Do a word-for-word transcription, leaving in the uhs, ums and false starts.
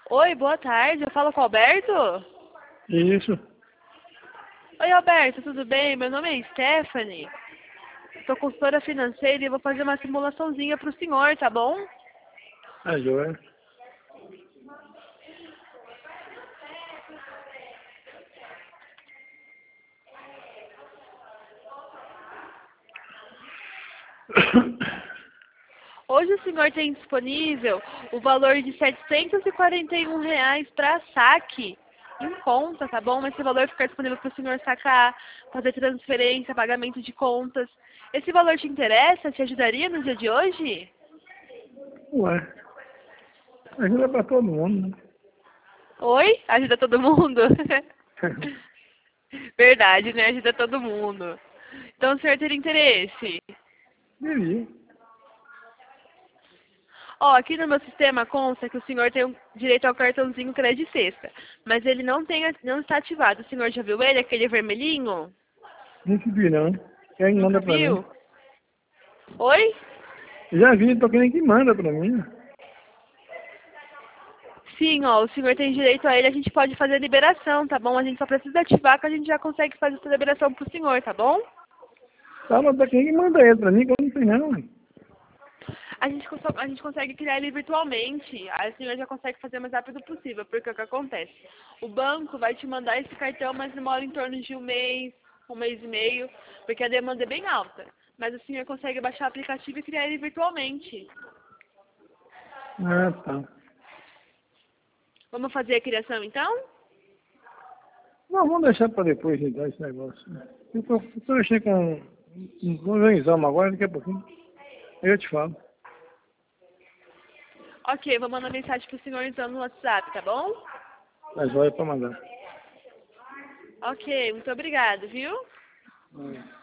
Oi, boa tarde. Eu falo com o Alberto? Isso. Oi, Alberto, tudo bem? Meu nome é Stephanie. Sou consultora financeira e vou fazer uma simulaçãozinha para o senhor, tá bom? A joia. Hoje o senhor tem disponível o valor de setecentos e quarenta e um reais para saque em conta, tá bom? Esse valor fica disponível para o senhor sacar, fazer transferência, pagamento de contas. Esse valor te interessa? Te ajudaria no dia de hoje? Ué. Ajuda pra todo mundo, né? Oi? Ajuda todo mundo? Verdade, né? Ajuda todo mundo. Então o senhor teria interesse? Devia. Ó, aqui no meu sistema consta que o senhor tem um direito ao cartãozinho crédito sexta, mas ele não, tem, não está ativado. O senhor já viu ele, aquele vermelhinho? Não vi não. Quem Nunca manda pra mim? viu? Oi? Já vi, tô querendo que manda pra mim. Sim, ó, o senhor tem direito a ele, a gente pode fazer a liberação, tá bom? A gente só precisa ativar que a gente já consegue fazer essa liberação pro senhor, tá bom? Tá, mas tá querendo que manda ele pra mim, que eu não sei não, ué. A gente, cons- a gente consegue criar ele virtualmente. Aí o senhor já consegue fazer o mais rápido possível, porque o que acontece? O banco vai te mandar esse cartão, mas demora em torno de um mês, um mês e meio, porque a demanda é bem alta. Mas o senhor consegue baixar o aplicativo e criar ele virtualmente. Ah, tá. Vamos fazer a criação então? Não, vamos deixar pra depois então esse negócio. Eu tô, eu tô mexendo com... Vou ver um exame agora, daqui a pouquinho. Aí eu te falo. Ok, vou mandar mensagem pro senhor então no WhatsApp, tá bom? Tá joia pra mandar. Ok, muito obrigado, viu? Hum.